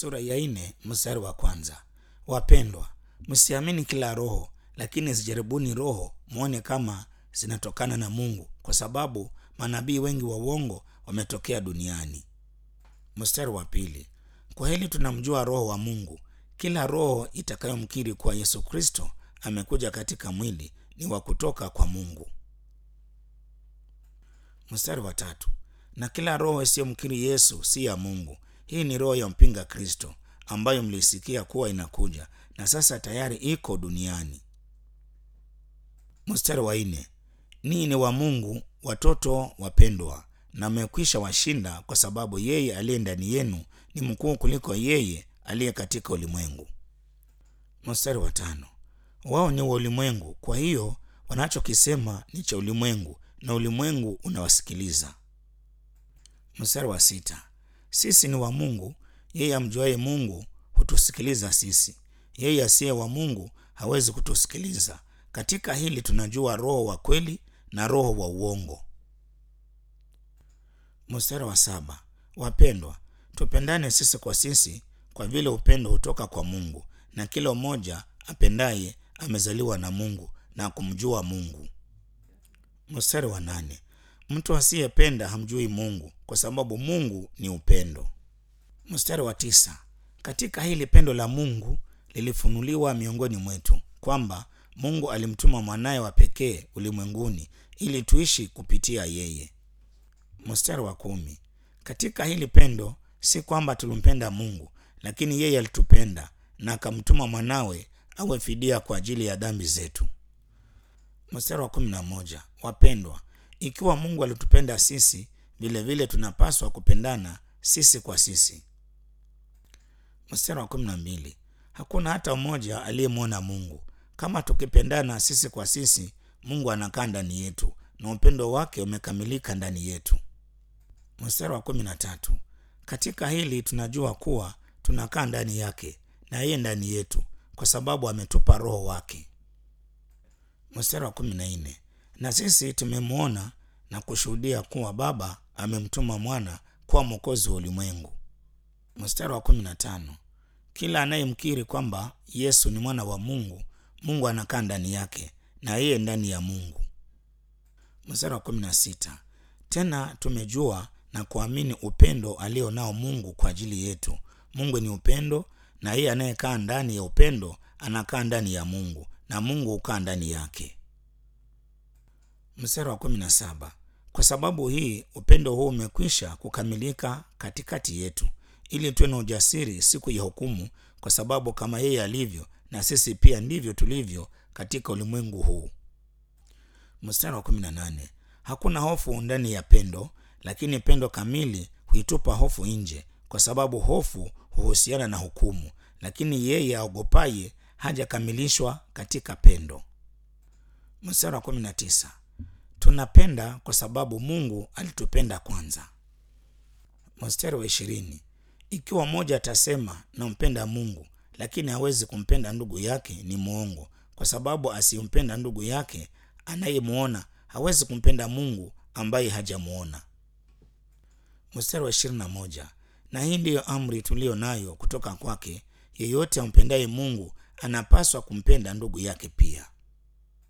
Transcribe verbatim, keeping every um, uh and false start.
Sura ya nne mstari wa kwanza. Wapendwa, msiamini kila roho, lakini zijaribuni roho muone kama zinatokana na Mungu, kwa sababu manabii wengi wa uongo wametokea duniani. Mstari wa pili. Kwa hili tunamjua roho wa Mungu. Kila roho itakayomkiri kuwa Yesu Kristo amekuja katika mwili ni wa kutoka kwa Mungu. Mstari wa tatu. Na kila roho isiyomkiri Yesu si ya Mungu. Hii ni roho ya mpinga Kristo, ambayo mlisikia kuwa inakuja na sasa tayari iko duniani. Mstari wa nne. Ninyi ni wa Mungu, watoto wapendwa, na mmekwisha washinda, kwa sababu yeye aliye ndani yenu ni mkuu kuliko yeye aliye katika ulimwengu. Mstari wa tano. Wao ni wa ulimwengu, kwa hiyo wanachokisema ni cha ulimwengu, na ulimwengu unawasikiliza. Mstari wa sita. Sisi ni wa Mungu, yeye amjuaye Mungu hutusikiliza sisi. Yeye asiye wa Mungu hawezi kutusikiliza. Katika hili tunajua roho wa kweli na roho wa uongo. Mstari wa saba. Wapendwa, tupendane sisi kwa sisi, kwa vile upendo hutoka kwa Mungu, na kila mmoja apendaye amezaliwa na Mungu na kumjua Mungu. Mstari wa nane. Mtu asiyependa hamjui Mungu, kwa sababu Mungu ni upendo. Mstari wa tisa. Katika hili pendo la Mungu lilifunuliwa miongoni mwetu, kwamba Mungu alimtuma mwanaye wa pekee ulimwenguni ili tuishi kupitia yeye. Mstari wa kumi. Katika hili pendo si kwamba tulimpenda Mungu, lakini yeye alitupenda na akamtuma mwanawe awe fidia kwa ajili ya dhambi zetu. Mstari wa kumi na moja. Wapendwa, ikiwa Mungu alitupenda sisi, vile vile tunapaswa kupendana sisi kwa sisi. Mstari wa kumi na mbili. Hakuna hata mmoja aliyemwona Mungu. Kama tukipendana sisi kwa sisi, Mungu anakaa ndani yetu na upendo wake umekamilika ndani yetu. Mstari wa kumi na tatu. Katika hili tunajua kuwa tunakaa ndani yake na yeye ndani yetu, kwa sababu ametupa roho wake. Mstari wa kumi na nne. Na sisi tumemwona na kushuhudia kuwa Baba amemtuma mwana kuwa mwokozi wa ulimwengu. Mstari wa kumi na tano. Kila anayemkiri kwamba Yesu ni mwana wa Mungu, Mungu anakaa ndani yake na yeye ndani ya Mungu. Mstari wa kumi na sita. Tena tumejua na kuamini upendo alio nao Mungu kwa ajili yetu. Mungu ni upendo, na yeye anayekaa ndani ya upendo anakaa ndani ya Mungu, na Mungu hukaa ndani yake. Mstari wa kumi na saba. Kwa sababu hii upendo huu umekwisha kukamilika katikati yetu, ili tuwe na ujasiri siku ya hukumu, kwa sababu kama yeye alivyo, na sisi pia ndivyo tulivyo katika ulimwengu huu. Mstari wa kumi na nane. Hakuna hofu ndani ya pendo, lakini pendo kamili huitupa hofu nje, kwa sababu hofu huhusiana na hukumu, lakini yeye aogopaye hajakamilishwa katika pendo. Mstari wa kumi na tisa. Tunapenda kwa sababu Mungu alitupenda kwanza. Mstari wa ishirini. Ikiwa mmoja atasema nampenda Mungu, lakini hawezi kumpenda ndugu yake, ni mwongo, kwa sababu asimpenda ndugu yake anayemuona hawezi kumpenda Mungu ambaye hajamuona. Mstari wa ishirini na moja. Na hii ndiyo amri tulio nayo kutoka kwake, yeyote ampendaye Mungu anapaswa kumpenda ndugu yake pia.